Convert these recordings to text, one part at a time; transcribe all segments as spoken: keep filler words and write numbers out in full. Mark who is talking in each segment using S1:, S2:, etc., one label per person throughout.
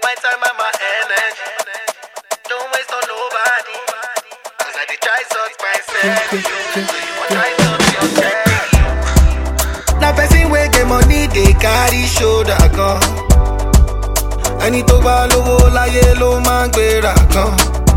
S1: My time and my energy. Don't waste on nobody. Cause I did try sort myself. So you want try sort yourself. Now person wey get money they carry shoulder gun. Ẹni tó bá lówó láyé ló máa ń gbéra kan.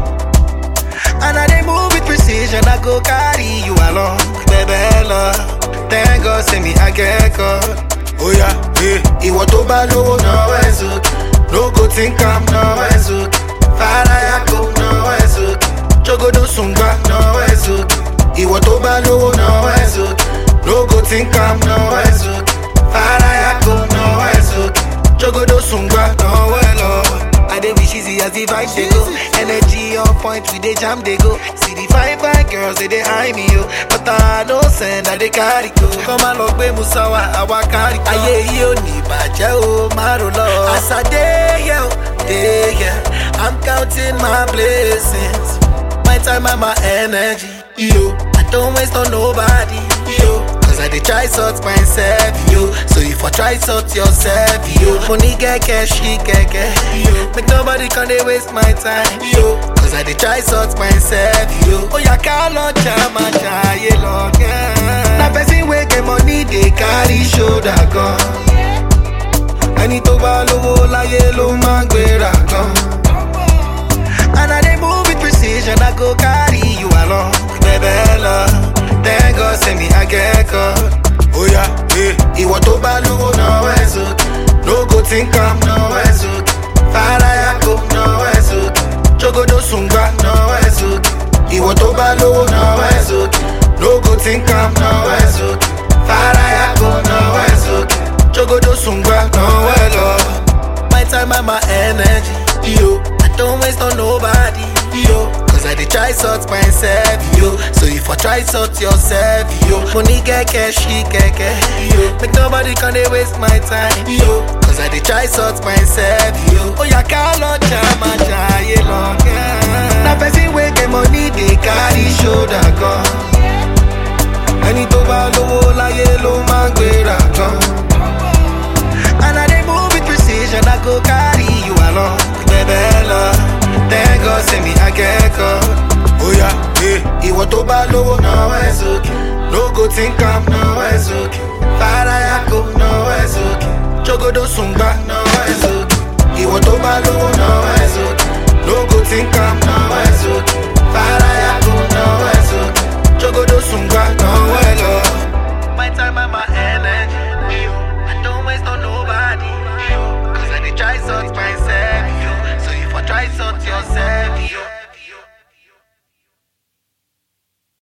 S1: And I dey move with precision, I go carry you along. Baby love, thank God say me I get caught. Oh yeah, hey. Ìwọ tó bá lówó náwó ẹ̀ sókè. No go think I'm náwó ẹ̀ sókè. Farayako náwó ẹ̀ sókè. Jogodo sungba náwó ẹ̀ sókè. Ìwọ tó bá lówó náwó ẹ̀ sókè. No go think I'm náwó ẹ̀ sókè. Farayako náwó ẹ̀ sókè. Jogodo sungba náwó ẹ̀ lọ́wọ́. I dey wish easy as the vibe they go. Energy on point, we dey jam they go. See the fine fine girls they dey eye me yo, but I no send that they carry go. Come on, look, baby, musawa, awa carry go. Aye yo ni baje o maro lo. As I dey here, dey here, I'm counting my blessings. My time and my energy, yo. I don't waste on nobody, yo. Cause I dey try sort myself, yo. So if I try sort yourself, yo. Money get cash, she get cash, yo. Make nobody can they waste my time, yo. Cause I dey try sort myself, yo. Oh ya call chama chaye long, yeah. Na person wey get money they carry shoulder gun. Ẹni tó bá lówó láyé ló máa ń gbéra kan. And I dey move with precision, I go carry you along. Baby love, thank God say me I get caught. Oh yeah, hey. Ìwọ tó bá lówó náwó ẹ̀ sókè. No go think I'm náwó ẹ̀ sókè. Farayako náwó ẹ̀ sókè. Jogodo sungba náwó ẹ̀ sókè. Ìwọ tó bá lówó náwó ẹ̀ sókè. No go think I'm náwó ẹ̀ sókè. Farayako náwó ẹ̀ sókè. Jogodo sungba náwó ẹ̀ lọ́wọ́. My time and my energy, yo. I don't waste on nobody, yo. Cause I dey try sort myself, yo. So if I try sort yourself, yo. Money get cash, she get cash, yo. Make nobody can they waste my time, yo. Cause I dey try sort myself, yo. Oh ya call on chama chaye long, yeah. Na person wey get money they carry shoulder gun. Ẹni tó bá lówó láyé ló máa ń gbéra kan. And I dey move with precision, I go carry you along. Baby love, thank God say me I get caught. Oh yeah, hey. Ìwọ tó bá lówó náwó ẹ̀ sókè. No go think I'm náwó ẹ̀ sókè. Farayako náwó ẹ̀ sókè. Jogodo sungba náwó